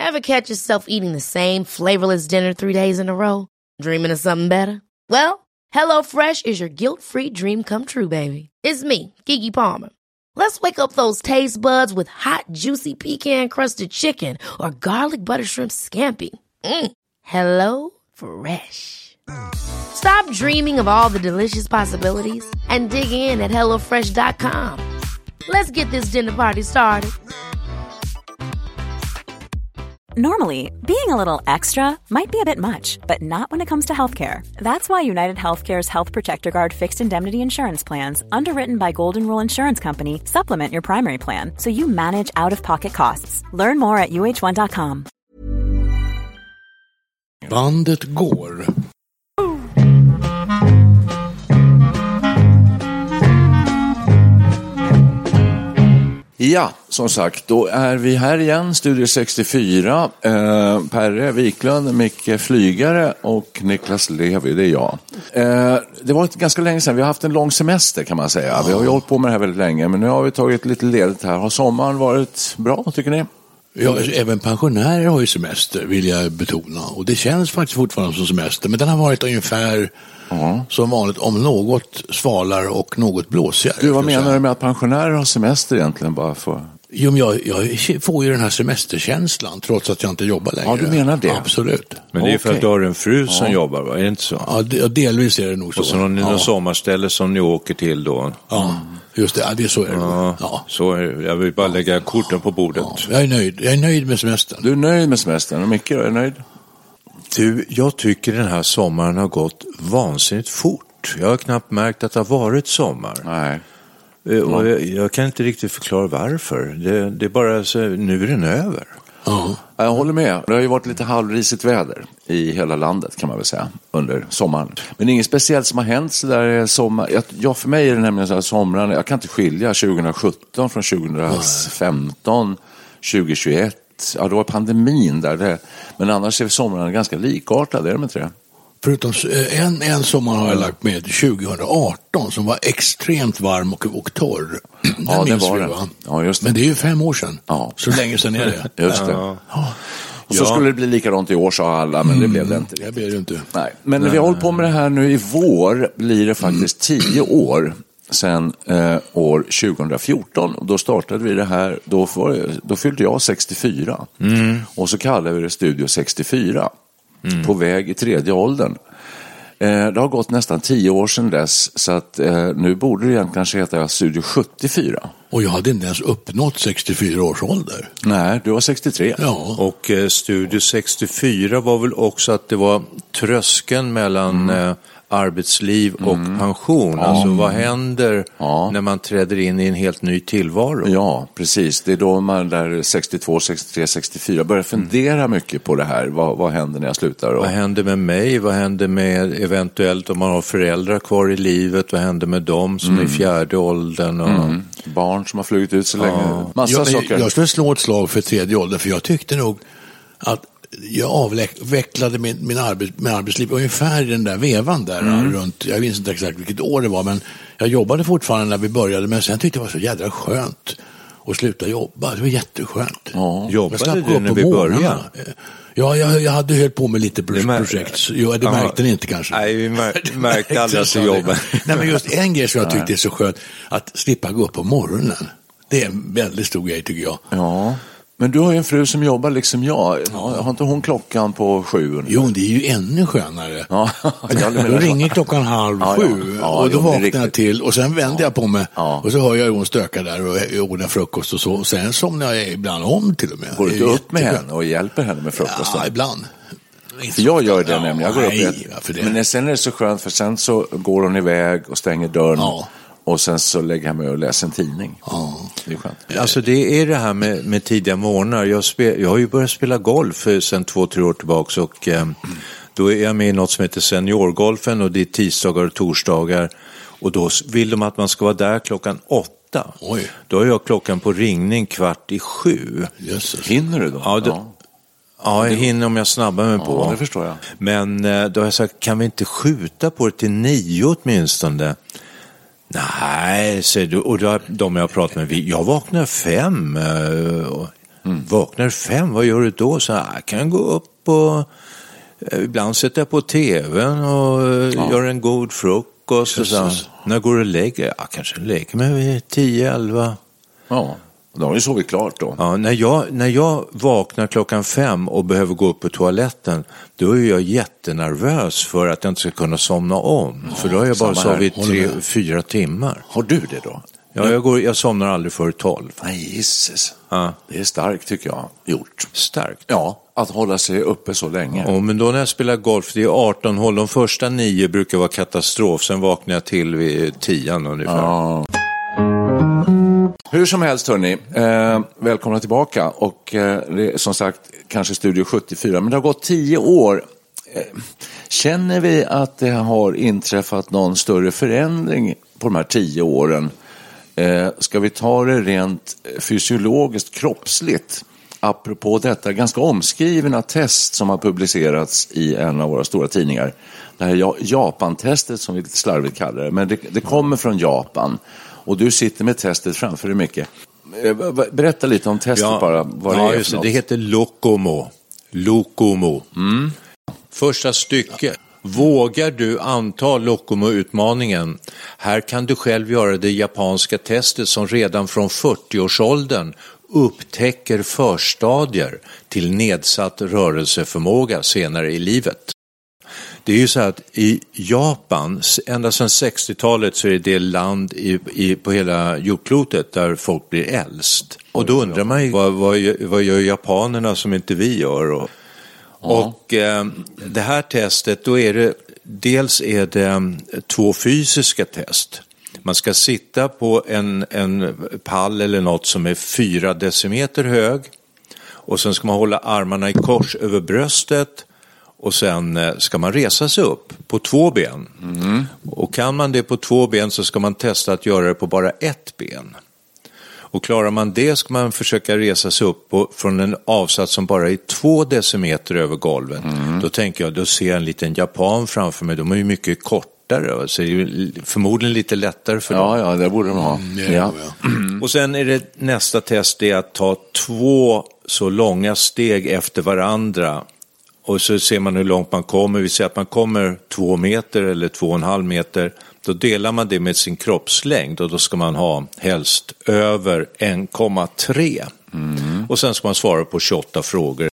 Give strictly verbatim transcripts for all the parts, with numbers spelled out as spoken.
Ever catch yourself eating the same flavorless dinner three days in a row? Dreaming of something better? Well, HelloFresh is your guilt-free dream come true, baby. It's me, Keke Palmer. Let's wake up those taste buds with hot, juicy pecan-crusted chicken or garlic butter shrimp scampi. Mm. Hello Fresh. Stop dreaming of all the delicious possibilities and dig in at hello fresh dot com. Let's get this dinner party started. Normally, being a little extra might be a bit much, but not when it comes to healthcare. That's why United Healthcare's Health Protector Guard fixed indemnity insurance plans, underwritten by Golden Rule Insurance Company, supplement your primary plan so you manage out-of-pocket costs. Learn more at u h one dot com. Bandet går. Ja, som sagt, då är vi här igen, Studio sextiofyra. Eh, Perre Wiklund, Micke Flygare och Niklas Levi, det är jag. Eh, det var ett ganska länge sedan, vi har haft en lång semester kan man säga. Vi har ju hållit på med det här väldigt länge, men nu har vi tagit lite ledigt här. Har sommaren varit bra, tycker ni? Ja, även pensionärer har ju semester, vill jag betona. Och det känns faktiskt fortfarande som semester, men den har varit ungefär mm. som vanligt, om något svalare och något blåsigare. Du, vad menar du med att pensionärer har semester egentligen bara för... Jo, men jag, jag får ju den här semesterkänslan trots att jag inte jobbar längre. Ja, du menar det? Absolut. Men det är för okay. att du har en fru som ja. jobbar, va? Är det inte så? Ja, de, delvis är det nog så. Och så har ni någon ja. sommarställe som ni åker till då? Ja, just det. Ja, det är så är det. Ja, ja. Så är det. Jag vill bara lägga korten på bordet. Ja. Jag är nöjd. Jag är nöjd med semestern. Du är nöjd med semestern, och Micke, är du nöjd? Du, jag tycker den här sommaren har gått vansinnigt fort. Jag har knappt märkt att det har varit sommar. Nej. Och jag, jag kan inte riktigt förklara varför. Det, det är bara så, nu är den över. Ja. Jag håller med. Det har ju varit lite halvrisigt väder i hela landet kan man väl säga under sommaren. Men det är inget speciellt som har hänt så där sommar. Jag, jag för mig är det nämligen så här sommaren. Jag kan inte skilja tjugosjutton från tjugofemton, tjugohundratjugoett. Ja, då var pandemin där. Det, men annars är sommaren ganska likartad, är de inte det? Förutom en, en sommar har jag lagt med tjugoarton som var extremt varm och, och torr. Den ja, det var vi, det. Va? Ja, just det. Men det är ju fem år sedan. Ja. Så länge sedan är det. Just det. Ja. Och så ja. skulle det bli likadant i år, sa alla, men det blev det inte. Det blev det inte. Nej. Men när vi har hållit på med det här nu i vår blir det faktiskt mm. tio år sedan eh, år tjugofjorton. Och då startade vi det här, då, var, då fyllde jag sextiofyra. Mm. Och så kallade vi det Studio sextiofyra. Mm. På väg i tredje åldern. Eh, det har gått nästan tio år sedan dess, så att eh, nu borde det egentligen kanske heta Studio sjuttiofyra. Och jag hade inte ens uppnått sextiofyra års ålder. Nej, du var sextiotre. Ja. Och eh, Studio sextiofyra var väl också att det var tröskeln mellan mm. eh, arbetsliv och mm. pension. Ja. Alltså vad händer ja. när man träder in i en helt ny tillvaro? Ja, precis. Det är då man där sextiotvå, sextiotre, sextiofyra börjar fundera mm. mycket på det här. Vad, vad händer när jag slutar? Och... Vad händer med mig? Vad händer med eventuellt om man har föräldrar kvar i livet? Vad händer med dem som mm. är i fjärde åldern? Och... Mm. Barn som har flugit ut så länge. Ja. Massa jag, saker. Jag skulle slå ett slag för tredje åldern, för jag tyckte nog att jag avvecklade min, min, arbets, min arbetsliv ungefär i den där vevan där mm. runt, jag minns inte exakt vilket år det var, men jag jobbade fortfarande när vi började, men sen tyckte jag det var så jädra skönt att sluta jobba. Det var jätteskönt. Ja. Jobbade du när vi började? Ja, jag, jag hade höll på med lite projekt. Jo, det märkte ni inte kanske. Nej, vi mär, märkte aldrig att du jobbade. Nej, men just en grej som jag tyckte är så skönt, att slippa gå upp på morgonen. Det är en väldigt stor grej, tycker jag. Ja. Men du har ju en fru som jobbar liksom jag. Ja. Har inte hon klockan på sju? Ungefär? Jo, det är ju ännu skönare. Ja. Då ringer klockan halv ja, sju ja. Ja, och då jo, vaknar jag till och sen vänder ja. jag på mig ja. och så hör jag hon stöka där och ordnar frukost och så. Och sen somnar jag ibland om till och med. Går du upp med henne och hjälper henne med frukosten? Ja, ibland. För jag gör det ja, nämligen. Jag går nej, upp ett... Men sen är det så skönt, för sen så går hon iväg och stänger dörren. Ja. Och sen så lägger jag mig och läser en tidning. Ja. Det är skönt. Alltså det är det här med, med tidiga morgnar. Jag, spel, jag har ju börjat spela golf sedan två, tre år tillbaka. Och eh, då är jag med i något som heter seniorgolfen. Och det är tisdagar och torsdagar. Och då vill de att man ska vara där klockan åtta. Oj. Då har jag klockan på ringning kvart i sju. Jesus. Hinner du då? Ja, då, ja. Ja, jag hinner om jag snabbar mig på. Ja, det förstår jag. Men då har jag sagt, kan vi inte skjuta på det till nio åtminstone? Nej, säger du. Och då, de jag har pratat med, jag vaknar fem. Mm. Vaknar fem, vad gör du då? Så jag kan gå upp och ibland sätta jag på tvn och ja. göra en god frukost. Och så. När går du och lägger? Ja, kanske lägger mig vid tio, elva. Ja, då har vi sovit klart då. Ja, när jag, när jag vaknar klockan fem och behöver gå upp på toaletten, då är jag jättenervös för att jag inte ska kunna somna om. Ja, för då har jag bara sovit tre, fyra timmar. Har du det då? Ja, jag, går, jag somnar aldrig för tolv. Nej, Jesus. Ja. Det är starkt tycker jag gjort. Starkt? Ja, att hålla sig uppe så länge. Ja, men då när jag spelar golf, det är arton hål. De första nio brukar vara katastrof. Sen vaknar jag till vid tian ungefär. Ja. Hur som helst hörni, eh, välkomna tillbaka. Och eh, det är som sagt kanske Studio sjuttiofyra. Men det har gått tio år. Eh, känner vi att det har inträffat någon större förändring på de här tio åren? Eh, ska vi ta det rent fysiologiskt, kroppsligt? Apropå detta ganska omskrivna test som har publicerats i en av våra stora tidningar. Det här Japan-testet som vi lite slarvigt kallar det. Men det, det kommer från Japan. Och du sitter med testet framför dig mycket. Berätta lite om testet ja, bara. Vad ja, det är just det. Det heter Lokomo. Lokomo. Mm. Första stycket. Vågar du anta Lokomo-utmaningen? Här kan du själv göra det japanska testet som redan från fyrtio-årsåldern upptäcker förstadier till nedsatt rörelseförmåga senare i livet. Det är ju så att i Japan, ända sedan sextiotalet så är det det land i, i, på hela jordklotet där folk blir äldst. Och då undrar man ju, vad, vad, vad gör japanerna som inte vi gör? Och, ja. och eh, det här testet, då är det, dels är det två fysiska test. Man ska sitta på en, en pall eller något som är fyra decimeter hög. Och sen ska man hålla armarna i kors över bröstet. Och sen ska man resa sig upp på två ben. Mm. Och kan man det på två ben så ska man testa att göra det på bara ett ben. Och klarar man det ska man försöka resa sig upp på, från en avsats som bara är två decimeter över golvet. Mm. Då tänker jag, då ser jag en liten japan framför mig. De är ju mycket kortare. Så det är förmodligen lite lättare för ja, dem. Ja, det borde de ha. Mm, ja. Mm. Och sen är det nästa test är att ta två så långa steg efter varandra. Och så ser man hur långt man kommer. Vi säger att man kommer två meter eller två och en halv meter. Då delar man det med sin kroppslängd. Och då ska man ha helst över en komma tre. Mm. Och sen ska man svara på tjugoåtta frågor.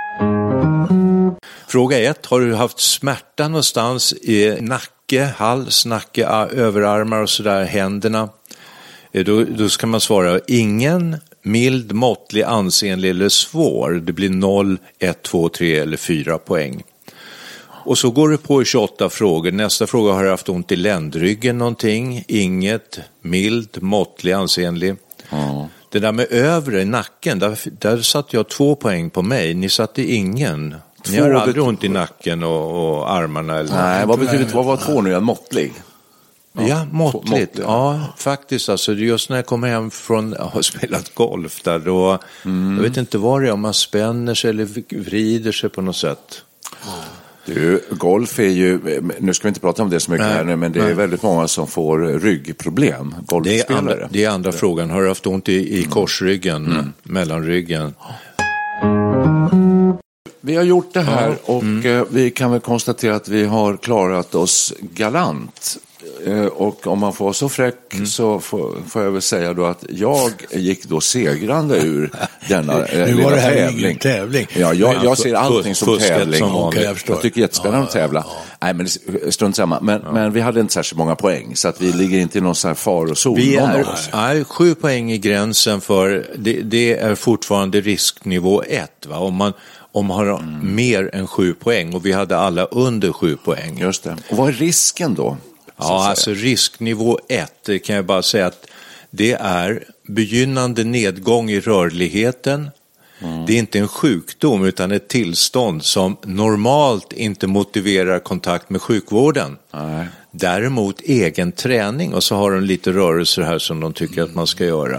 Fråga ett. Har du haft smärta någonstans i nacke, hals, nacke, överarmar och sådär, händerna? Då, då ska man svara ingen, mild, måttlig, ansenlig eller svår. Det blir noll, ett, två, tre eller fyra poäng. Och så går det på tjugoåtta frågor. Nästa fråga, har du haft ont i ländryggen någonting? Inget, mild, måttlig, ansenlig. Mm. Det där med övre nacken, där, där satt jag två poäng på mig. Ni satte ingen. Två, Ni har aldrig ont i nacken och, och armarna? Eller? Nej, vad betyder det? Vad var två nu? En måttlig? Ja, ja måttligt. måttligt. Ja, faktiskt. Alltså, just när jag kommer hem från att ha spelat golf där, då, mm. jag vet inte vad det är, om man spänner sig eller vrider sig på något sätt. Du, golf är ju, nu ska vi inte prata om det så mycket nej, här nu, men det nej. är väldigt många som får ryggproblem, golfspelare. Det är andra, det är andra ja. frågan. Har du haft ont i, i mm. korsryggen, mm. mellanryggen? Vi har gjort det här ja. och mm. vi kan väl konstatera att vi har klarat oss galant. Och om man får så fräck mm. så får, får jag väl säga då att jag gick då segrande ur denna nu lilla var det här tävling. ingen tävling. Ja, jag, jag ser allting som Fusket tävling. Som okay, jag, jag tycker jättespännande ja, att tävla. Ja, ja. Nej, men strunt samma. Men, ja. men vi hade inte särskilt många poäng, så att vi ligger inte i någon sån här far och sol. Vi är, är sju poäng i gränsen för, det, det är fortfarande risknivå ett, va? Om man om man har mm. mer än sju poäng, och vi hade alla under sju poäng. Just det. Och vad är risken då? Ja, alltså risknivå ett, det kan jag bara säga att det är begynnande nedgång i rörligheten. Mm. Det är inte en sjukdom utan ett tillstånd som normalt inte motiverar kontakt med sjukvården. Nej. Däremot egen träning, och så har de lite rörelser här som de tycker att man ska göra.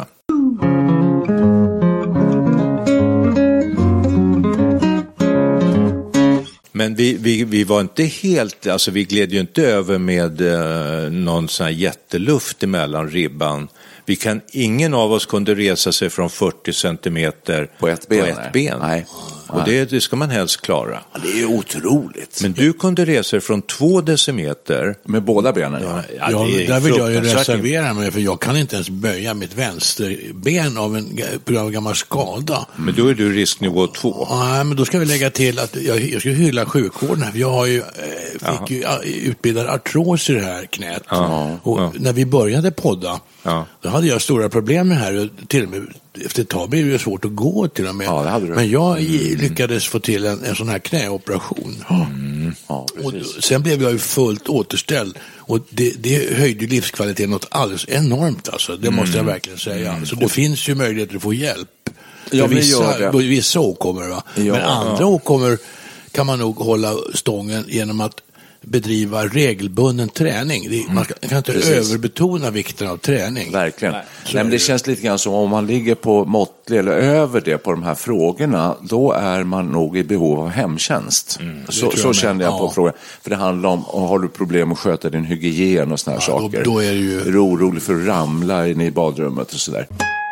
Men vi, vi, vi var inte helt, alltså vi gled ju inte över med eh, någon sån här jätteluft emellan ribban. Vi kan, ingen av oss kunde resa sig från fyrtio centimeter På ett ben. På ett ben. Nej. Och det, det ska man helst klara. Ja, det är ju otroligt. Men du kunde resa dig från två decimeter. Med båda benen? Ja, Ja, det är där vill jag ju fruktansvärt. reservera mig, för jag kan inte ens böja mitt vänsterben av en, på grund av en gammal skada. Men då är du risknivå två. Nej, men då ska vi lägga till att jag, jag ska hylla sjukvården här. Jag har ju, eh, fick ju utbildad artros i det här knät. Ja, och ja. när vi började podda, Ja. då hade jag stora problem med det här. Till och med, efter ett tag blev det svårt att gå till och med. Ja, det hade du. Men jag mm. lyckades få till en, en sån här knäoperation. Mm. Ja, och sen blev jag ju fullt återställd. Och det, det höjde livskvaliteten något alldeles enormt. Alltså. Det måste jag verkligen säga. Mm. Så det finns ju möjligheter att få hjälp. Ja, för vissa, vissa, vissa åkommor, va? Ja, men andra ja. åkommor kan man nog hålla stången genom att bedriva regelbunden träning. Det, man kan, kan inte Precis. överbetona vikten av träning. Verkligen. Nej, Nej, men det känns lite grann som om man ligger på måttlig eller över det på de här frågorna, då är man nog i behov av hemtjänst. Mm, så så jag kände jag på ja. frågan. För det handlar om, har du problem att sköta din hygien och såna här ja, saker. Då, då är det ju... Är du orolig för att ramla in i badrummet och sådär.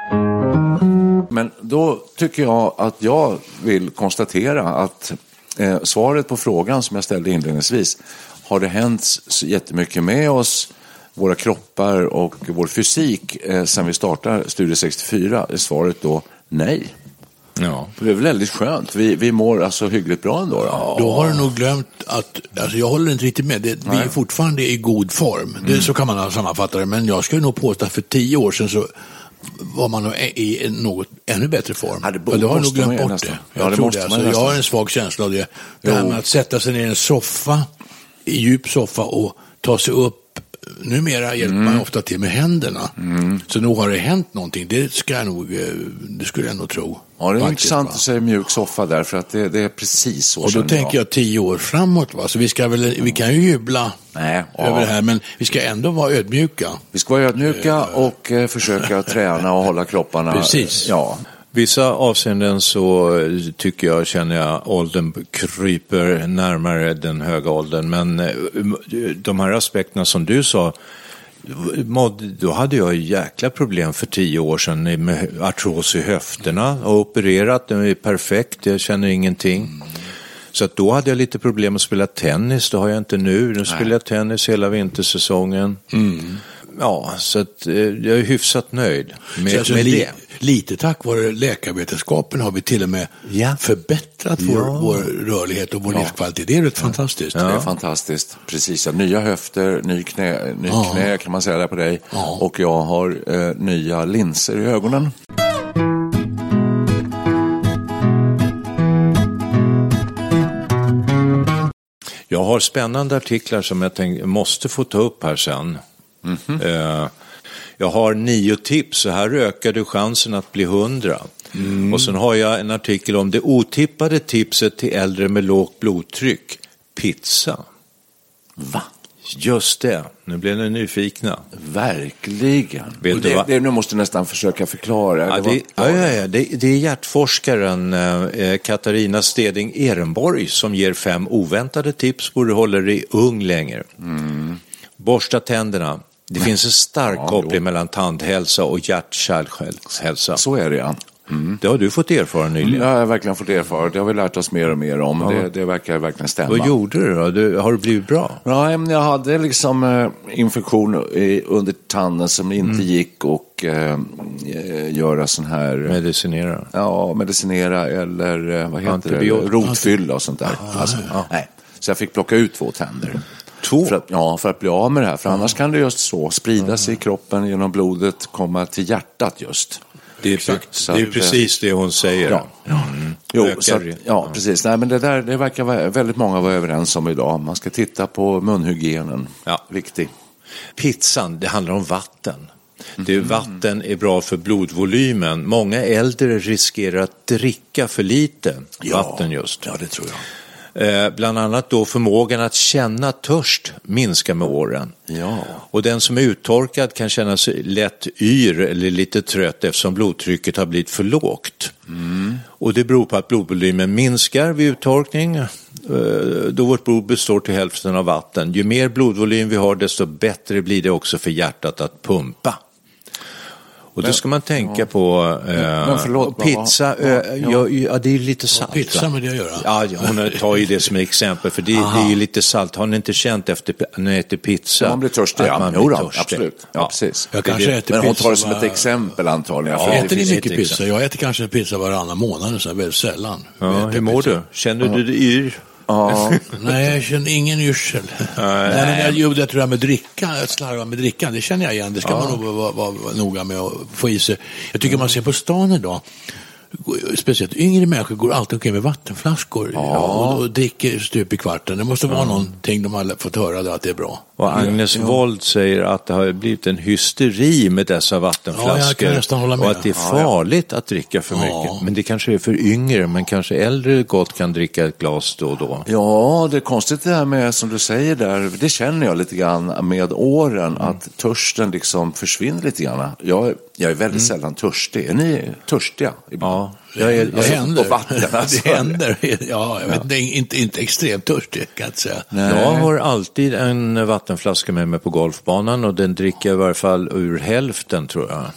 Men då tycker jag att jag vill konstatera att eh, svaret på frågan som jag ställde inledningsvis, har det hänt så jättemycket med oss, våra kroppar och vår fysik eh, sedan vi startade Studio sextiofyra? Är svaret då nej. Ja. Det är väldigt skönt. Vi, vi mår alltså hyggligt bra ändå. Då, ja. Då har du nog glömt att, alltså jag håller inte riktigt med, det, vi är fortfarande i god form. Mm. Det, så kan man sammanfatta det, men jag skulle nog påstå att för tio år sedan så var man i något ännu bättre form. Ja, det, bo- det har nog glömt bort det. Jag, ja, det tror det. Alltså, jag har en svag känsla av det. Det här med att sätta sig ner i en soffa, i djup soffa och ta sig upp. Numera hjälper mm. man ofta till med händerna. Mm. Så nog har det hänt någonting. Det, ska jag nog, det skulle jag nog tro. Ja, det är faktiskt, intressant va? Att säga mjuk soffa där, för att det, det är precis så. Och då tänker jag. jag tio år framåt. Va? Så vi, ska väl, vi kan ju jubla Nej, över ja. det här, men vi ska ändå vara ödmjuka. Vi ska vara ödmjuka och eh, försöka träna och hålla kropparna. Precis. Ja. Vissa avseenden så tycker jag, känner jag, åldern kryper närmare den höga åldern. Men de här aspekterna som du sa, då hade jag jäkla problem för tio år sedan med artros i höfterna och opererat, det är perfekt, jag känner ingenting. Så att då hade jag lite problem att spela tennis, det har jag inte nu. Nu spelar jag tennis hela vintersäsongen. Mm. Ja, så att jag är hyfsat nöjd med, alltså, med li- det. Lite tack vare läkarvetenskapen har vi till och med ja. förbättrat vår, ja. vår rörlighet och vår ja. livskvalitet. Det är rätt ja. fantastiskt. Ja. Det är fantastiskt. Precis, ja. Nya höfter, ny knä, ny ja. knä kan man säga där på dig. Ja. Och jag har eh, nya linser i ögonen. Jag har spännande artiklar som jag tänkte, måste få ta upp här sen. Mm-hmm. Eh, jag har nio tips, så här ökar du chansen att bli hundra. Mm. Och sen har jag en artikel om det otippade tipset till äldre med lågt blodtryck. Pizza. Va? Just det, nu blev ni nyfikna. Verkligen. Vet det, det, nu måste nästan försöka förklara. Ja, det, det, ja, ja, ja. Det, det är hjärtforskaren eh, Katarina Steding Ehrenborg som ger fem oväntade tips på hur du håller dig ung längre. Mm. Borsta tänderna. Det finns en stark ja, koppling jo. mellan tandhälsa och hjärt-kärlhälsa. Så är det, ja. Mm. Det har du fått erfara nyligen. Ja, jag har verkligen fått erfara. Det har vi lärt oss mer och mer om. Ja. Det, det verkar verkligen stämma. Vad gjorde du då? Du, har du blivit bra? Ja, jag hade liksom eh, infektion i, under tanden som inte mm. gick och eh, göra sån här... Medicinera? Ja, medicinera eller eh, vad heter Antibiotika. det? Rotfylla och sånt där. Ah, alltså, ah. Nej. Så jag fick plocka ut två tänder. Två? För att, ja, för att bli av med det här. För annars kan det just så sprida sig i kroppen genom blodet, komma till hjärtat just. Det är, Exakt, det är precis det hon säger. Ja, mm. jo, så att, ja, ja, precis. Nej, men det där det verkar vara, väldigt många vara överens om idag. Man ska titta på munhygienen. Ja. Viktig. Pizzan, det handlar om vatten. Mm. Det, vatten är bra för blodvolymen. Många äldre riskerar att dricka för lite ja. vatten just. Ja, det tror jag. Eh, bland annat då förmågan att känna törst minskar med åren. Ja. Och den som är uttorkad kan känna sig lätt yr eller lite trött eftersom blodtrycket har blivit för lågt. Mm. Och det beror på att blodvolymen minskar vid uttorkning eh, då vårt blod består till hälften av vatten. Ju mer blodvolym vi har desto bättre blir det också för hjärtat att pumpa. Och då ska man tänka ja. på eh, men förlåt, pizza. Ja, ja. Ja, ja, det är lite salt. Ja, pizza med det att göra. Ja, hon tar ju det som exempel, för det, det är ju lite salt. Har ni inte känt efter när man äter pizza? Man blir törstig. Ja, man blir blir törstig. Absolut. Ja, precis. Jag kanske äter men hon pizza tar det som var... ett exempel antagligen. Ja, för äter ni mycket pizza? exempel. Jag äter kanske en pizza varannan månad, så här, väldigt sällan. Ja, hur mår pizza. du? Känner du dig yr? Ja. Nej, jag känner ingen yrsel. Nej, men jag gjorde det tror jag med dricka, att slarva med drickan, det känner jag igen. Det ska ja. man nog vara, vara, vara noga med att få i sig. Jag tycker man ser på stan idag, speciellt yngre människor går alltid omkring med vattenflaskor ja. och, och dricker stup i kvarten. Det måste vara ja. någonting de har fått höra då, att det är bra. Och Agnes ja. Wold säger att det har blivit en hysteri med dessa vattenflaskor. Ja, jag kan nästan hålla med. Och att det är farligt ja. att dricka för mycket. Ja. Men det kanske är för yngre, men kanske äldre gott kan dricka ett glas då och då. Ja, det är konstigt det här med, som du säger där, det känner jag lite grann med åren, mm. att törsten liksom försvinner lite grann. Jag, jag är väldigt mm. sällan törstig. Är ni törstiga? Ja. Jag är, det händer. På vatten, alltså. Det händer. Ja, jag vet inte, inte, inte extremt törstig kan jag inte säga. Nej. Jag har alltid en vattenflaska med mig på golfbanan och den dricker jag i varje fall ur hälften, tror jag.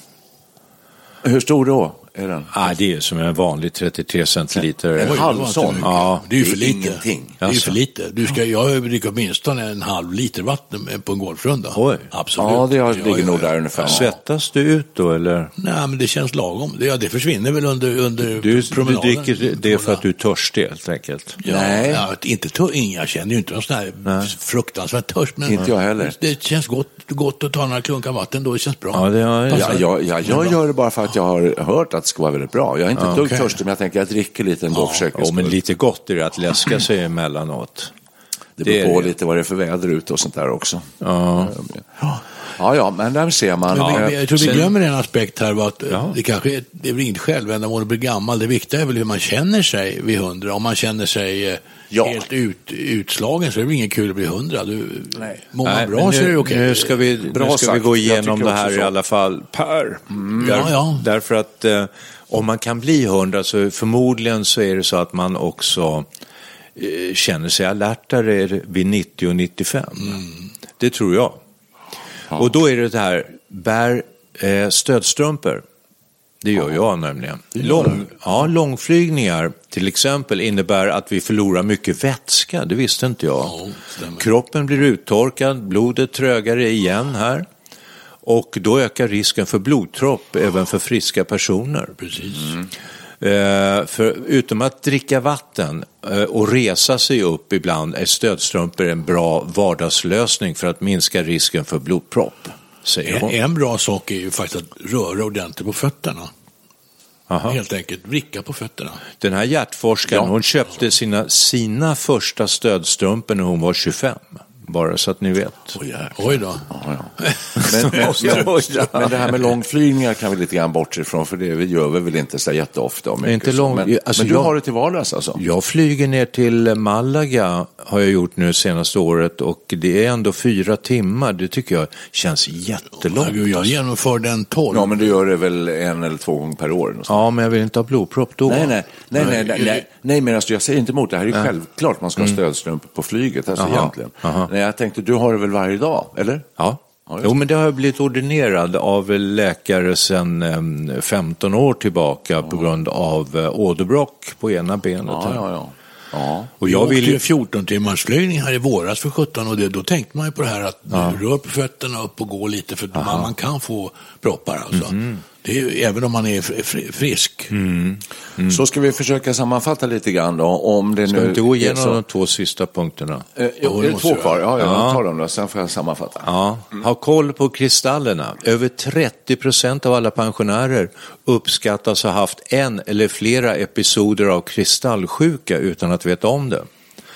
Hur stor då är den? Ah, det är som en vanlig trettiotre centiliter. En halv sån? Ja, det är ju för lite. Ingenting. Det är ju för lite. Du ska, jag dricker åtminstone en halv liter vatten på en golfrunda. Oj. Absolut. Ja, det har, ligger nog där ungefär. Svettas du ut då, eller? Nej, men det känns lagom. Det, ja, det försvinner väl under, under du, promenaden. Du dricker det för att du är törstig, helt enkelt? Ja, Nej. Ja, inte tör, jag känner ju inte någon sån här Nej. fruktansvärt törst. Men inte jag heller. Det känns gott, gott att ta några klunkar vatten då. Det känns bra. Ja, det har jag. Ja, jag, jag, jag gör det bara för att jag har hört att det ska vara väldigt bra. Jag är inte ja, dugg okay. törstig, men jag tänker att jag dricker lite ändå. Ja, försöker ja, men lite gott är det att läska sig emellanåt. Det beror det på lite vad det är för väder ute och sånt där också. Ja. Ja, ja, men där ser man. Ja, vi, jag tror vi glömmer en aspekt här, var att ja. det kanske är, det är inte självändamål att bli gammal. Det viktiga är väl hur man känner sig vid hundra. Om man känner sig ja. helt ut, utslagen så är det ingen kul att bli hundra. Du, Nej. Mår man bra nu, så är det okej. Nu ska vi, nu ska vi gå igenom det här i alla fall. Per. Mm. Där, ja, ja. Därför att eh, om man kan bli hundra så förmodligen så är det så att man också eh, känner sig alertare vid nittio och nittiofem. Mm. Det tror jag. Ja. Och då är det det här, bär eh, stödstrumpor. Det gör ja. jag nämligen. Lång, ja, långflygningar till exempel innebär att vi förlorar mycket vätska. Det visste inte jag. Ja, kroppen blir uttorkad, blodet trögare igen här. Och då ökar risken för blodpropp även för friska personer. Precis. Mm. Eh, för utom att dricka vatten eh, och resa sig upp ibland är stödstrumpor en bra vardagslösning för att minska risken för blodpropp. En, en bra sak är ju faktiskt att röra ordentligt på fötterna. Aha. Helt enkelt vricka på fötterna. Den här hjärtforskaren, ja. hon köpte sina, sina första stödstrumpor när hon var tjugofem. Bara så att ni vet. Oj, Oj då. Ja, ja. Men, men, men, men det här med långflygningar kan vi lite grann bort ifrån, för det gör vi väl inte så jätteofta. Om inte lång, men, alltså men du jag, har det till vardags alltså? Jag flyger ner till Malaga har jag gjort nu senaste året och det är ändå fyra timmar. Det tycker jag känns jättelångt. Jag, jag genomför den tolv. Ja, men du gör det väl en eller två gånger per år? Ja, men jag vill inte ha blodpropp då. Nej, nej, nej, nej, nej, nej, nej men alltså, jag säger inte emot det här. Det är ju självklart man ska ha stödstrumpor på flyget, alltså aha, egentligen. Aha. Nej, jag tänkte, du har det väl varje dag, eller? Ja. Ja, jo, men det har jag blivit ordinerad av läkare sedan femton år tillbaka ja. på grund av åderbråck på ena benet. Ja, ja, ja. Ja. Och jag ville ju fjorton timmars flygning här i våras för sjutton och det, då tänkte man ju på det här att ja. du rör på fötterna upp och går lite för man, man kan få proppar alltså. Mm. Det är ju, även om man är frisk. Mm. Mm. Så ska vi försöka sammanfatta lite grann då. Om det ska nu inte gå igenom så... de två sista punkterna? Eh, jo, är det två kvar? Ja, jag ja. tar dem då. Sen får jag sammanfatta. Ja. Mm. Ha koll på kristallerna. Över trettio procent av alla pensionärer uppskattas ha haft en eller flera episoder av kristallsjuka utan att veta om det.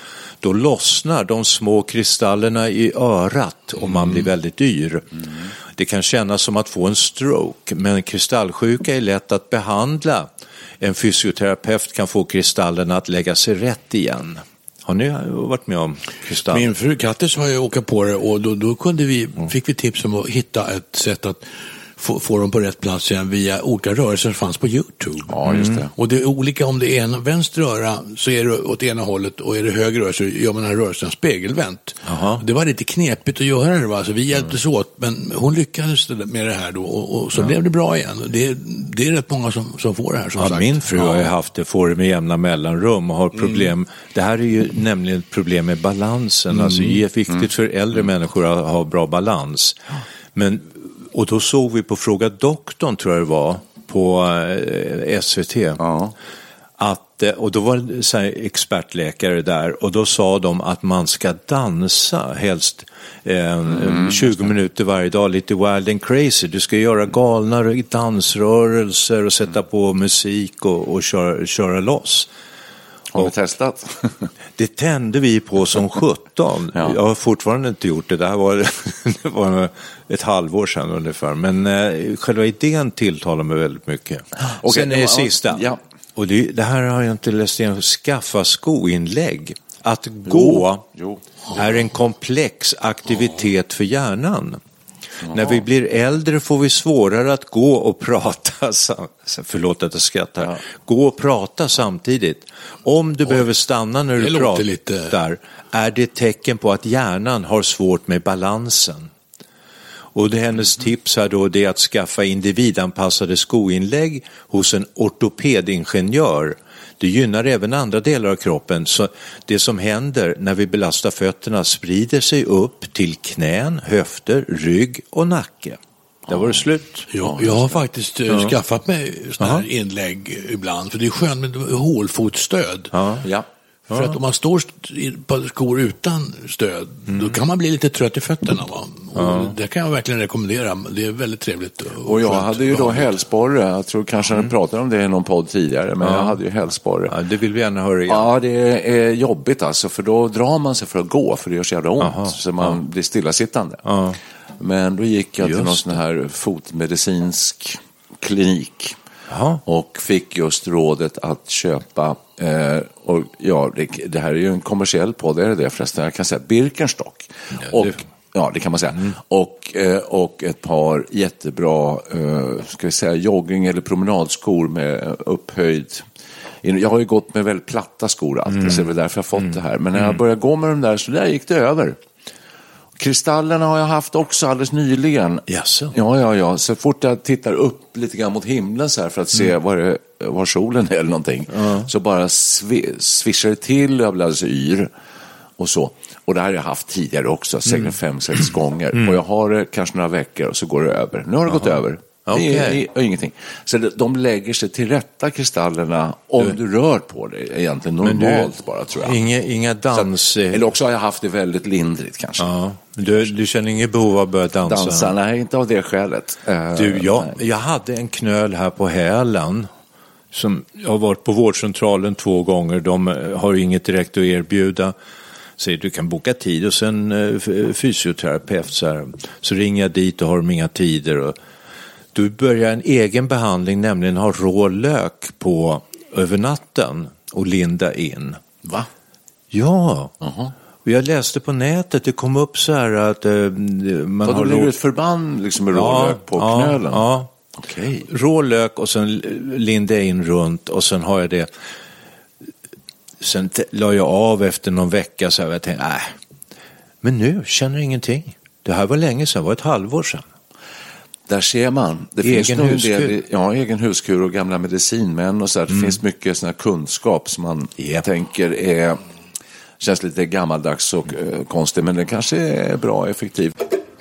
Då lossnar de små kristallerna i örat och man blir väldigt yr. Mm. Det kan kännas som att få en stroke, men kristallsjuka är lätt att behandla. En fysioterapeut kan få kristallerna att lägga sig rätt igen. Har ni varit med om kristall? Min fru Kattis har ju åkat på det och då, då kunde vi, mm. fick vi tips om att hitta ett sätt att få, få dem på rätt plats igen via olika rörelser som fanns på YouTube. Ja, just det. Mm. Och det är olika om det är en vänster röra så är det åt ena hållet och är det höger röra så gör man den här rörelsen spegelvänt. Aha. Det var lite knepigt att göra det, va? Alltså, vi hjälptes mm. åt, men hon lyckades med det här då och, och så ja. blev det bra igen. Det, det är rätt många som, som får det här som ja, sagt. Min fru ja. har ju haft det, får det med jämna mellanrum och har problem. Mm. Det här är ju nämligen ett problem med balansen. Mm. Alltså det är viktigt mm. för äldre mm. människor att ha bra balans. Men, och då såg vi på Fråga doktorn, tror jag det var, på eh, S V T. Ja. Att, och då var det så här expertläkare där och då sa de att man ska dansa helst eh, mm, tjugo minuter varje dag, lite wild and crazy. Du ska göra galna dansrörelser och sätta på musik och, och köra, köra loss. Har vi testat? Det tände vi på som sjutton. Ja. Jag har fortfarande inte gjort det. Det här var, det var ett halvår sedan ungefär. Men eh, själva idén tilltalar mig väldigt mycket. Och sen är det sista. Ja. Och det, det här har jag inte läst igen. Skaffa skoinlägg. Att gå jo. Jo. är en komplex aktivitet för hjärnan. Ja. När vi blir äldre får vi svårare att gå och prata. Förlåt att jag skrattar. Ja. Gå och prata samtidigt. Om du Oj. behöver stanna när du pratar lite... är det ett tecken på att hjärnan har svårt med balansen. Och det hennes tips här då det är att skaffa individanpassade skoinlägg hos en ortopedingenjör. Det gynnar även andra delar av kroppen. Så det som händer när vi belastar fötterna sprider sig upp till knän, höfter, rygg och nacke. Där var det slut. Ja, jag har faktiskt ja. skaffat mig sådana här inlägg ibland. För det är skönt med hålfotstöd. Ja. Ja. För att om man står på skor utan stöd, mm. då kan man bli lite trött i fötterna. Va? Ja. Det kan jag verkligen rekommendera. Det är väldigt trevligt. Och, och jag skönt. hade ju då hälsporre. Jag tror kanske mm. jag pratade om det i någon podd tidigare. Men ja. jag hade ju hälsporre. Ja, det vill vi gärna höra igen. Ja, det är jobbigt alltså. För då drar man sig för att gå. För det gör så jävla ont. Aha. Så man ja. blir stillasittande. Ja. Men då gick jag till just någon sån här fotmedicinsk klinik. Aha. Och fick just rådet att köpa eh, och ja, det, det här är ju en kommersiell podd, är det det förresten? Jag kan säga Birkenstock. Ja, och, det... ja, det kan man säga. Mm. Och, eh, och ett par jättebra eh, ska vi säga, jogging- eller promenadskor med upphöjd. Jag har ju gått med väldigt platta skor alltid, mm. så det är därför jag fått mm. det här. Men när jag började gå med dem där, så där gick det över. Kristallerna har jag haft också alldeles nyligen. Yes. Ja, ja, ja. Så fort jag tittar upp lite grann mot himlen så här för att se mm. var, det, var solen är eller någonting. Mm. Så bara sv- svischar det till och jag blir alldeles yr. Och så. Och det här har jag haft tidigare också. Säkert mm. fem, sex gånger. Mm. Och jag har det kanske några veckor och så går det över. Nu har det Aha. gått över. Okay. Det är, det är ingenting. Så det, de lägger sig till rätta kristallerna om du, du rör på det. Egentligen normalt du, bara, tror jag. Inga, inga dans... Så, eller också har jag haft det väldigt lindrigt kanske. Ja. Du, du känner ingen behov av att börja dansa? Dansa, nej, inte av det skälet. Du, jag, jag hade en knöl här på hälen. Som jag har varit på vårdcentralen två gånger. De har inget direkt att erbjuda. Säger du kan boka tid och sen uh, fysioterapeut. Så, här. Så ringer jag dit och har de inga tider och du börjar en egen behandling, nämligen ha rå lök på över natten och linda in. Va? Ja. Uh-huh. Och jag läste på nätet, det kom upp så här att eh, man Vad har... Då blir det ett förband liksom med ja, rå lök på ja, knölen? Ja. Okej. Rå lök och sen linda in runt och sen har jag det. Sen t- la jag av efter någon vecka så här, jag tänkte, nej. Men nu känner jag ingenting. Det här var länge sedan, det var ett halvår sedan. Där ser man. Det egen finns nog en huskur. del, ja, egen huskur och gamla medicinmän och så här. Det mm. finns mycket sån här kunskap som man yep. tänker är, känns lite gammaldags och uh, konstigt, men det kanske är bra och effektivt.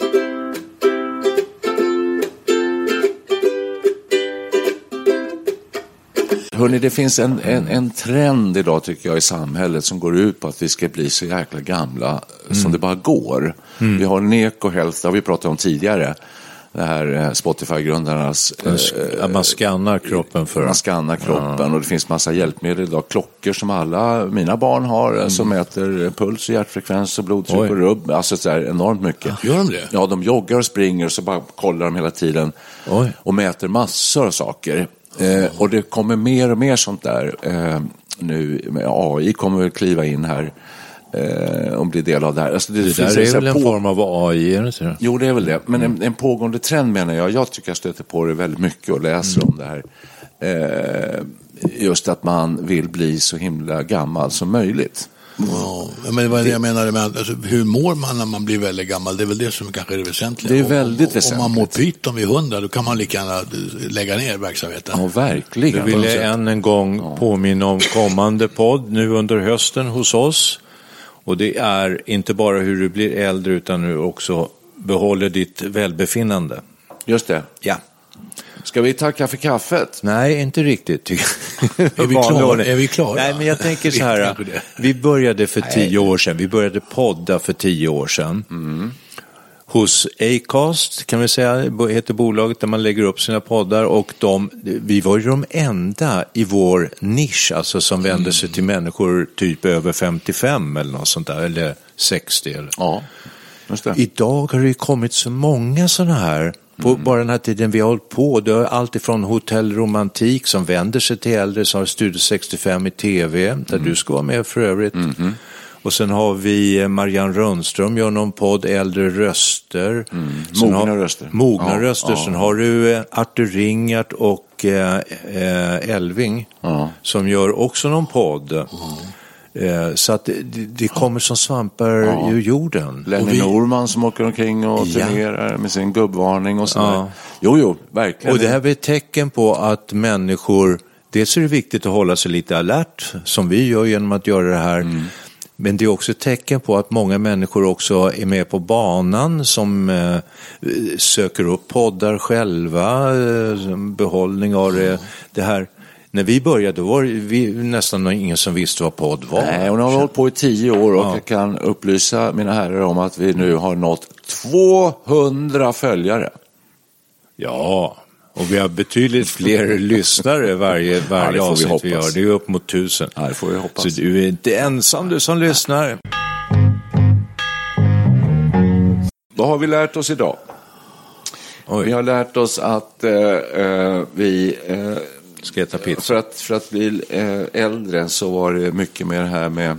Hörrni, det finns en, en, en trend idag tycker jag i samhället som går ut på att vi ska bli så jäkla gamla mm. som det bara går. Mm. Vi har Neko Health, det har vi pratat om tidigare. Det här Spotify-grundarnas... Eh, man skannar kroppen för... Man skannar kroppen ja. Och det finns massa hjälpmedel idag. Klockor som alla mina barn har mm. som mäter puls och hjärtfrekvens och blodtryck Oj. och rubb. Alltså så här enormt mycket. Gör de det? Ja, de joggar och springer och så bara kollar de hela tiden Oj. och mäter massor av saker. Eh, och det kommer mer och mer sånt där eh, nu. A I kommer väl kliva in här eh, och bli del av det här. Alltså, det Det finns där är väl en på... form av A I, är det så? Jo, det är väl det. Men en, en pågående trend menar jag. Jag tycker jag stöter på det väldigt mycket och läser mm. om det här. Eh, just att man vill bli så himla gammal som möjligt. Ja, men vad är det jag menar med alltså, hur mår man när man blir väldigt gammal? Det är väl det som kanske är det väsentliga. Det är väldigt om, väsentligt. Om man mår pyton vid hundra, då kan man lika gärna lägga ner verksamheten. Ja, verkligen. Jag vill än en gång ja. påminna om kommande podd nu under hösten hos oss. Och det är inte bara hur du blir äldre utan nu också behåller ditt välbefinnande. Just det. Ja. Ska vi tacka för kaffet? Nej, inte riktigt. Är vi klara? Är vi klara? Nej, men jag tänker så här. Vi började för tio år sedan. Vi började podda för tio år sedan. Mm. Hos Acast kan vi säga, heter bolaget där man lägger upp sina poddar. Och de, vi var ju de enda i vår nisch, alltså som vände mm. sig till människor typ över femtiofem eller något sånt där. Eller sextio. Eller. Ja, just det. Idag har det kommit så många sådana här. På mm. bara den här tiden vi har hållit på, det är allt ifrån Hotell Romantik som vänder sig till äldre, så har Studio sextiofem i tv, där mm. du ska vara med för övrigt. Mm. Och sen har vi Marianne Rönnström, gör någon podd, Äldre röster. Mm. Mogna har, röster. Mogna ja, röster. Ja. Sen har du Arthur Ringart och eh, Elving ja. som gör också någon podd. Mm. Så att det, det kommer som svampar ja. ur jorden. Lenny vi... Norman som åker omkring och ja. turnerar med sin gubbvarning och sådär. Ja. Jo, jo, verkligen. Och det här är ett tecken på att människor, dels är det viktigt att hålla sig lite alert, som vi gör genom att göra det här. Mm. Men det är också ett tecken på att många människor också är med på banan, som eh, söker upp poddar själva, eh, behållning av det, det här. När vi började var vi nästan ingen som visste vad podd var. Nej, och nu har vi hållit på i tio år och ja. jag kan upplysa mina herrar om att vi nu har nått tvåhundra följare. Ja, och vi har betydligt fler lyssnare varje, varje ja, avsnitt vi, vi gör. Det är upp mot tusen. Ja, det får vi hoppas. Så du är inte ensam du som lyssnar. Vad har vi lärt oss idag? Oj. Vi har lärt oss att uh, vi... Uh, Ska äta pizza. För att, för att bli eh, äldre så var det mycket mer det här med...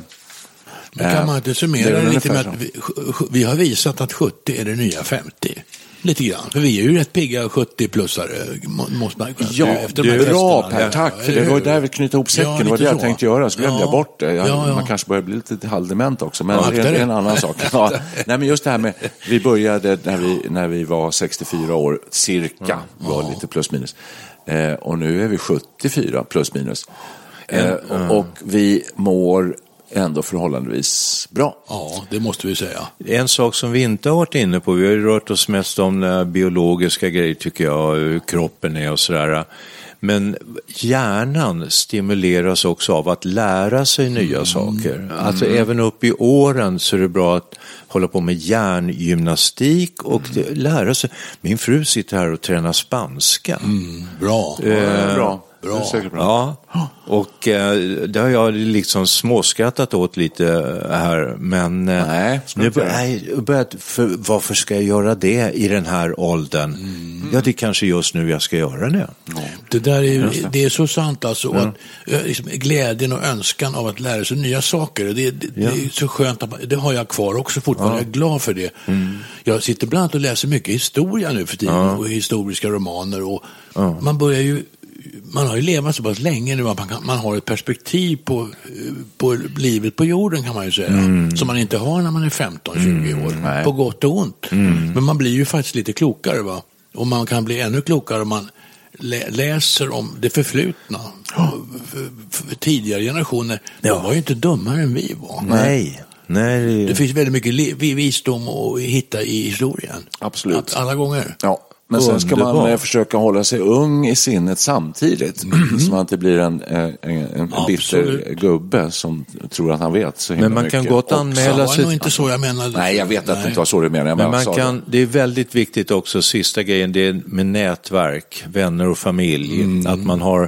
Men kan man inte summera det lite med att vi, vi har visat att sjuttio är det nya femtio? Lite grann. För vi är ju rätt pigga sjuttio-plussare. Måste man, ja, efter det är bra Per, tack. För det var där vi knöt ihop säcken. Ja, det var det jag så. tänkte göra. Så glömde ja. jag bort det. Jag, ja, ja. Man kanske börjar bli lite halvdement också. Men ja, det är en annan sak. Ja. Nej, men just det här med... Vi började när vi, när vi var sextiofyra år cirka. Ja. Var lite plus minus. Eh, och nu är vi sjuttiofyra plus minus. Eh, mm. och, och vi mår ändå förhållandevis bra. Ja, det måste vi säga. En sak som vi inte har varit inne på, vi har ju rört oss mest om biologiska grejer tycker jag, hur kroppen är och sådär. Men hjärnan stimuleras också av att lära sig nya mm. saker. Alltså mm. även upp i åren så är det bra att hålla på med hjärngymnastik och mm. lära sig. Min fru sitter här och tränar spanska. Mm. Bra. Eh, ja, bra. Bra. Det är säkert bra. Ja, och eh, det har jag liksom småskrattat åt lite här, men eh, nej, nu börjar jag börjat, för, varför ska jag göra det i den här åldern? Mm. Ja, det är kanske just nu jag ska göra det. Mm. Det där är, det är så sant alltså, mm. att liksom, glädjen och önskan av att lära sig nya saker, det, det, ja. det är så skönt att, det har jag kvar också fortfarande, ja. jag är glad för det. Mm. Jag sitter bland annat och läser mycket historia nu för tiden, ja. och historiska romaner, och ja. man börjar ju man har ju levat så pass länge nu att man, kan, man har ett perspektiv på, på livet på jorden, kan man ju säga. Mm. Som man inte har när man är femton tjugo mm, år. Nej. På gott och ont. Mm. Men man blir ju faktiskt lite klokare, va? Och man kan bli ännu klokare om man lä- läser om det förflutna. Oh. För, för, för tidigare generationer, ja. de var ju inte dummare än vi var. Nej. Nej. Det, det finns väldigt mycket li- visdom att hitta i historien. Absolut. Att, alla gånger. Ja. Men sen ska man eh, försöka hålla sig ung i sinnet samtidigt. Mm. Så man inte blir en, en, en bitter gubbe som tror att han vet så himla Men man mycket. kan gott anmäla sig. Det var inte så jag menade. Nej, jag vet att det inte var så du menade. Men man kan, det. det är väldigt viktigt också, sista grejen, det är med nätverk, vänner och familj. Mm. Att man har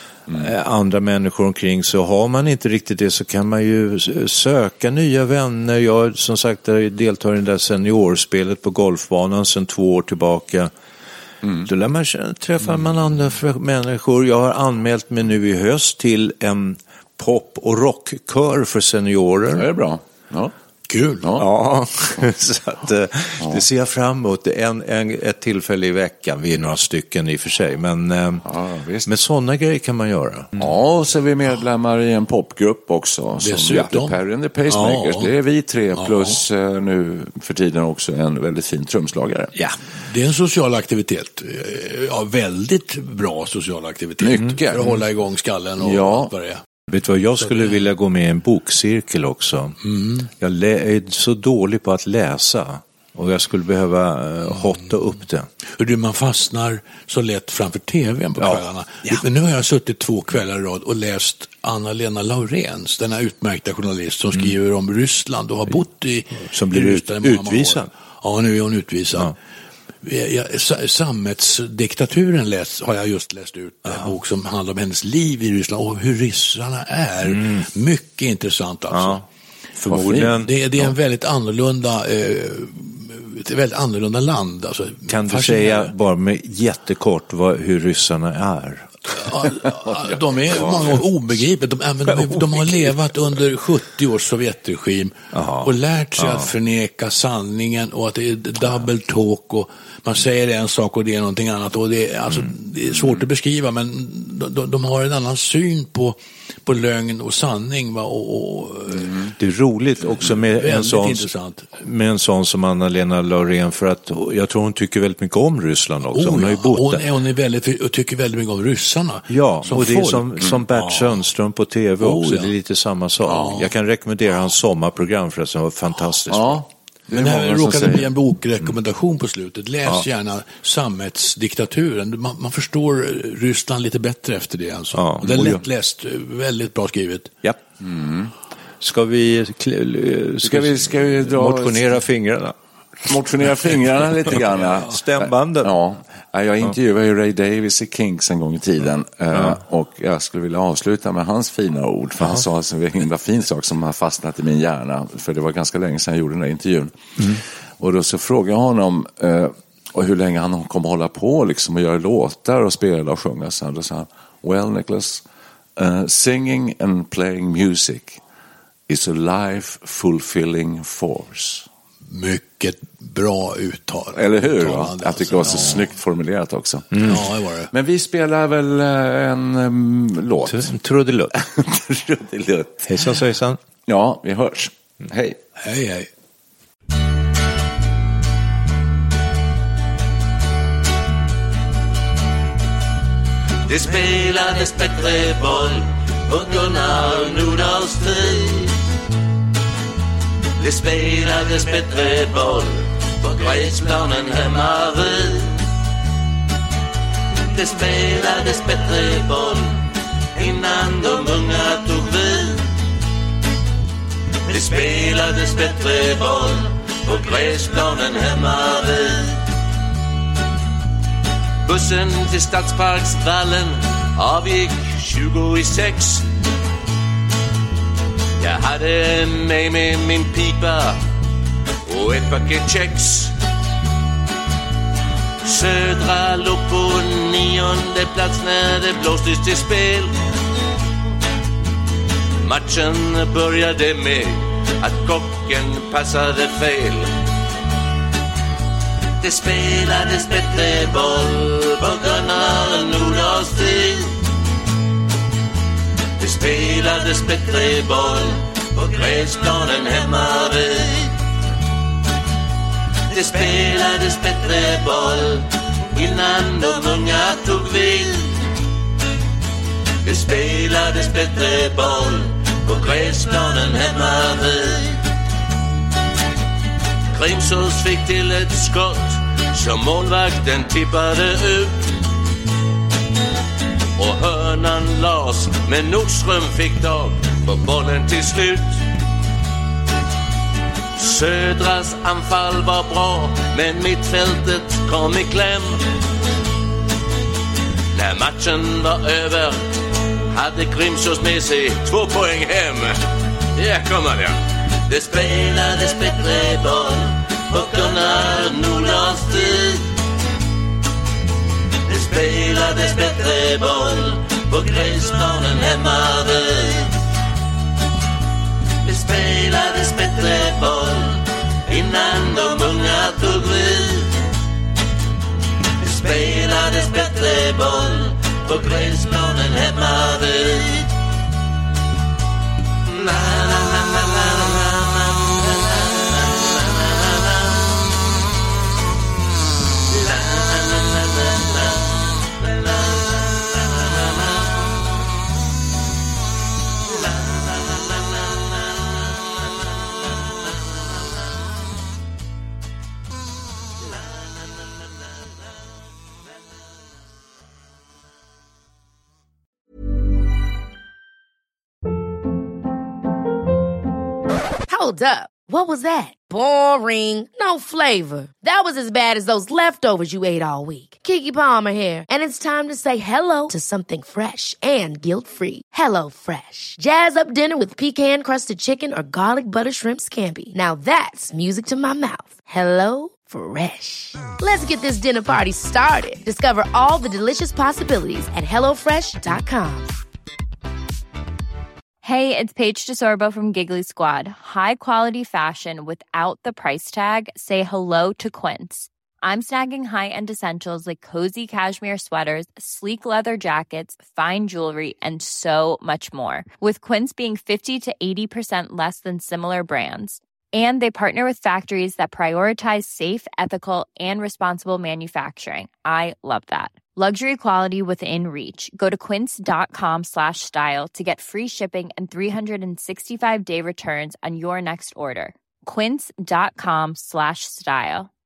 mm. andra människor omkring, så har man inte riktigt det så kan man ju söka nya vänner. Jag som sagt deltar i det där seniorspelet på golfbanan sedan två år tillbaka. Mm. Då lär man träffa man andra människor. Jag har anmält mig nu i höst till en pop- och rockkör för seniorer. Det är bra. Ja. Kul. Ja, så att, eh, det ser jag fram emot. En, en, ett tillfälle i veckan, vi är några stycken i och för sig, men, eh, Ja, visst. men sådana grejer kan man göra. Ja, och så är vi medlemmar i en popgrupp också. Som Dessutom. Perry and the Pacemakers. Ja. Det är vi tre plus eh, nu för tiden också en väldigt fin trumslagare. Ja. Det är en social aktivitet. Ja, väldigt bra social aktivitet. Mycket. För att hålla igång skallen och Ja. allt vad det är. Vet du vad, jag skulle vilja gå med i en bokcirkel också. Mm. Jag lä- är så dålig på att läsa och jag skulle behöva uh, hotta upp det. Hur du, man fastnar så lätt framför tvn på Ja. kvällarna. Ja. Men nu har jag suttit två kvällar i rad och läst Anna-Lena Laurens, den här utmärkta journalist som skriver mm. om Ryssland och har bott i Som blir i Ryssland i många, många utvisad. år. Ja, nu är hon utvisad. Ja. Jag, jag, Sammetsdiktaturen läst, har jag just läst ut en Ja. bok som handlar om hennes liv i Ryssland och hur ryssarna är. Mm. Mycket intressant alltså. Ja. Förmodligen. Det, det är en väldigt annorlunda eh, ett väldigt annorlunda land. Alltså, Kan du säga bara med jättekort vad, hur ryssarna är? Ja, ja, de är många gånger obegripliga. De, de, de, de har levat under sjuttio års Sovjetregim. Aha. Och lärt sig Aha. att förneka sanningen och att det är double talk och man säger en sak och det är någonting annat. Och det, är, alltså, det är svårt att beskriva, men de, de har en annan syn på, på lögn och sanning. Va? Och, och, mm. Det är roligt också med en, sån, med en sån som Anna-Lena Laurén, för att jag tror hon tycker väldigt mycket om Ryssland också. Oh, hon har ju bott hon, där. Hon är väldigt, och tycker väldigt mycket om ryssarna. Ja, som och det folk. är som, som Bert ja. Sundström på tv också. Oh, ja. Det är lite samma sak. Ja. Jag kan rekommendera hans sommarprogram för att det var fantastiskt. Ja. Men det här råkade bli en bokrekommendation på slutet. Läs ja. gärna Sammetsdiktaturen. Man, man förstår Ryssland lite bättre efter det. Alltså. Ja. Och det är lättläst, väldigt bra skrivet. Ja. Mm. Ska vi, ska, ska vi, ska vi dra, motionera fingrarna? Motionera fingrarna lite grann. Stämbanden. Ja. Jag intervjuade ju Ray Davies i Kinks en gång i tiden ja. och jag skulle vilja avsluta med hans fina ord, för ja. han sa en himla fin sak som har fastnat i min hjärna, för det var ganska länge sedan jag gjorde den här intervjun. Mm. Och då så frågade jag honom eh, och hur länge han kommer hålla på liksom, och göra låtar och spela och sjunga. Så då sa han, well Nicholas, uh, singing and playing music is a life fulfilling force. Mycket bra uttal. Eller hur? Ja? Jag tycker det var så ja. snyggt formulerat också. Mm. Ja, det var det. Men vi spelar väl en um, låt. Trudelutt. Trudelutt. Hejsan svejsan. Ja, vi hörs. Mm. Hej. Hej, hej. Det spelades bättre boll på Gunnar Nordahls tid. Det spelades bättre boll på gräsplanen hemma vid. Det spelades bättre boll innan de unga tog vid. Det spelades bättre boll på gräsplanen hemma vid. Bussen till Stadsparksvallen avgick tjugo i sex. Jag hade med mig min pipa och ett paket kex. Södra låg på nionde plats när det blåstes till spel. Matchen började med att kocken passade fel. Det spelades bättre boll på Gunnar Nordahls tid. Det spelades bättre boll på gräsplanen hemma vid. Det spelades bättre boll innan de unga tog vid. Det spelades bättre boll på gräsplanen hemma vid. Grimsås fick till ett skott som målvakten tippade ut. Och hörnan las, men Nordström fick tag på bollen till slut. Södras anfall var bra, men mittfältet kom i kläm. När matchen var över hade Grimsås med sig två poäng hem. Ja, kommer det. Det spelades bättre boll på Gunnar Nordahls tid. Det spelades bättre boll på gräsplanen hemma vid. Det spelades bättre de unga tog vid. Vi spelades bättre boll på gräsplanen hemma vid. Na, na, na, na, na, na. Hold up. What was that? Boring. No flavor. That was as bad as those leftovers you ate all week. Keke Palmer here, and it's time to say hello to something fresh and guilt-free. Hello Fresh. Jazz up dinner with pecan-crusted chicken or garlic butter shrimp scampi. Now that's music to my mouth. Hello Fresh. Let's get this dinner party started. Discover all the delicious possibilities at hello fresh dot com. Hey, it's Paige DeSorbo from Giggly Squad. High quality fashion without the price tag. Say hello to Quince. I'm snagging high-end essentials like cozy cashmere sweaters, sleek leather jackets, fine jewelry, and so much more. With Quince being fifty to eighty percent less than similar brands. And they partner with factories that prioritize safe, ethical, and responsible manufacturing. I love that. Luxury quality within reach. Go to quince.com slash style to get free shipping and three sixty-five day returns on your next order. Quince.com slash style.